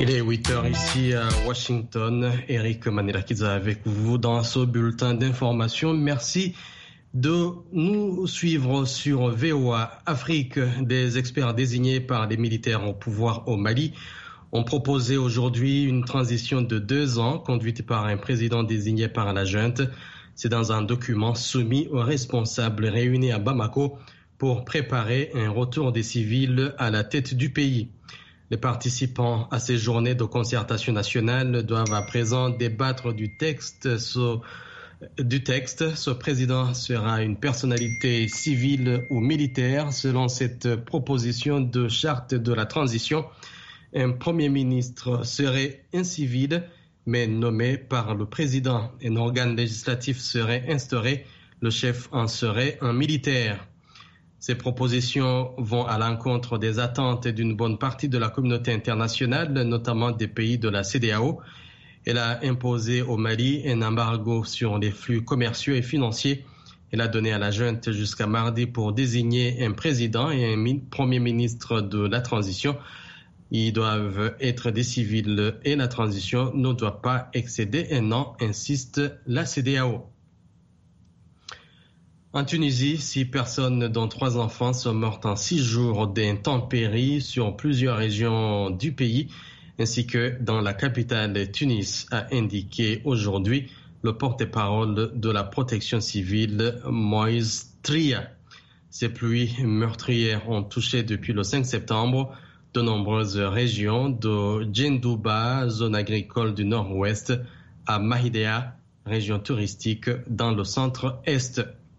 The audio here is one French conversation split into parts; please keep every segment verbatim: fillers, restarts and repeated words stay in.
Il est huit heures ici à Washington. Eric Manelakiza avec vous dans ce bulletin d'information. Merci de nous suivre sur V O A Afrique. Des experts désignés par les militaires au pouvoir au Mali ont proposé aujourd'hui une transition de deux ans conduite par un président désigné par la junte. C'est dans un document soumis aux responsables réunis à Bamako pour préparer un retour des civils à la tête du pays. Les participants à ces journées de concertation nationale doivent à présent débattre du texte. Ce, du texte. Ce président sera une personnalité civile ou militaire selon cette proposition de charte de la transition. Un premier ministre serait un civil mais nommé par le président. Un organe législatif serait instauré. Le chef en serait un militaire. Ces propositions vont à l'encontre des attentes d'une bonne partie de la communauté internationale, notamment des pays de la C E D E A O. Elle a imposé au Mali un embargo sur les flux commerciaux et financiers. Elle a donné à la junte jusqu'à mardi pour désigner un président et un premier ministre de la transition. Ils doivent être des civils et la transition ne doit pas excéder un an, insiste la C E D E A O. En Tunisie, six personnes dont trois enfants sont mortes en six jours d'intempéries sur plusieurs régions du pays, ainsi que dans la capitale Tunis, a indiqué aujourd'hui le porte-parole de la protection civile, Moïse Tria. Ces pluies meurtrières ont touché depuis le cinq septembre de nombreuses régions de Djendouba, zone agricole du nord-ouest, à Mahidea, région touristique dans le centre-est.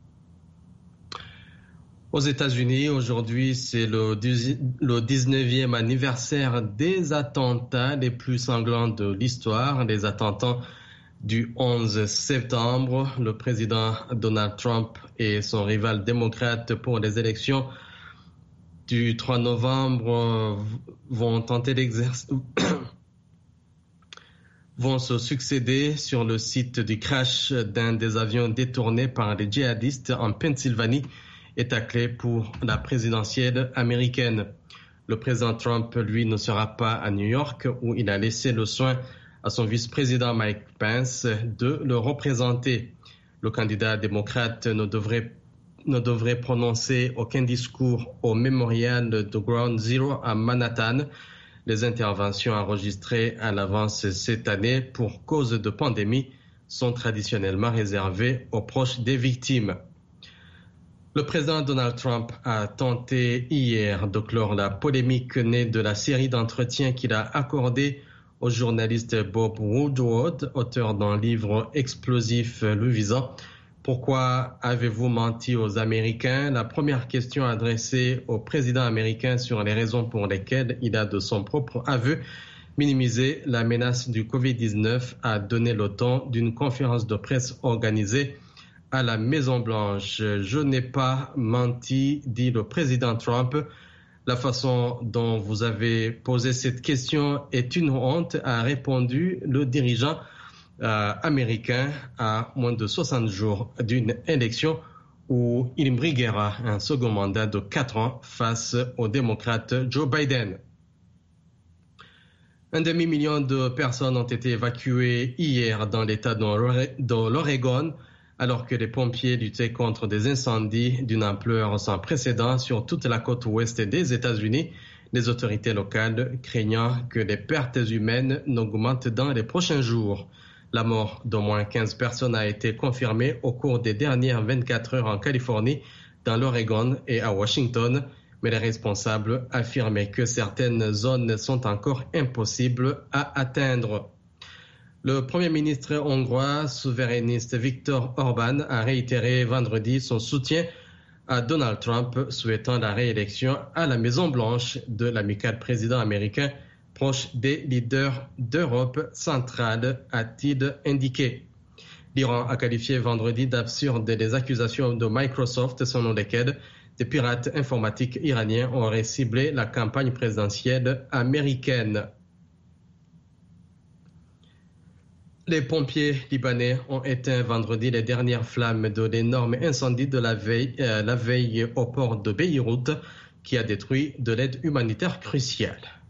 Aux États-Unis, aujourd'hui, c'est le dix-neuvième anniversaire des attentats les plus sanglants de l'histoire, les attentats du onze septembre. Le président Donald Trump et son rival démocrate pour les élections du trois novembre vont tenter d'exercer, vont se succéder sur le site du crash d'un des avions détournés par les djihadistes en Pennsylvanie, État clé pour la présidentielle américaine. Le président Trump, lui, ne sera pas à New York où il a laissé le soin à son vice-président Mike Pence de le représenter. Le candidat démocrate ne devrait, ne devrait prononcer aucun discours au mémorial de Ground Zero à Manhattan. Les interventions enregistrées à l'avance cette année pour cause de pandémie sont traditionnellement réservées aux proches des victimes. Le président Donald Trump a tenté hier de clore la polémique née de la série d'entretiens qu'il a accordé au journaliste Bob Woodward, auteur d'un livre explosif le visant. Pourquoi avez-vous menti aux Américains? La première question adressée au président américain sur les raisons pour lesquelles il a de son propre aveu minimisé la menace du covid dix-neuf a donné le ton d'une conférence de presse organisée à la Maison-Blanche. Je n'ai pas menti, dit le président Trump. La façon dont vous avez posé cette question est une honte, a répondu le dirigeant euh, américain à moins de soixante jours d'une élection où il briguera un second mandat de quatre ans face au démocrate Joe Biden. Un demi-million de personnes ont été évacuées hier dans l'État de l'Oregon, alors que les pompiers luttaient contre des incendies d'une ampleur sans précédent sur toute la côte ouest des États-Unis, les autorités locales craignant que les pertes humaines n'augmentent dans les prochains jours. La mort d'au moins quinze personnes a été confirmée au cours des dernières vingt-quatre heures en Californie, dans l'Oregon et à Washington, mais les responsables affirmaient que certaines zones sont encore impossibles à atteindre. Le Premier ministre hongrois souverainiste Viktor Orban a réitéré vendredi son soutien à Donald Trump, souhaitant la réélection à la Maison-Blanche de l'amical président américain, proche des leaders d'Europe centrale, a-t-il indiqué. L'Iran a qualifié vendredi d'absurde les accusations de Microsoft selon lesquelles des pirates informatiques iraniens auraient ciblé la campagne présidentielle américaine. Les pompiers libanais ont éteint vendredi les dernières flammes de l'énorme incendie de la veille, euh, la veille au port de Beyrouth qui a détruit de l'aide humanitaire cruciale.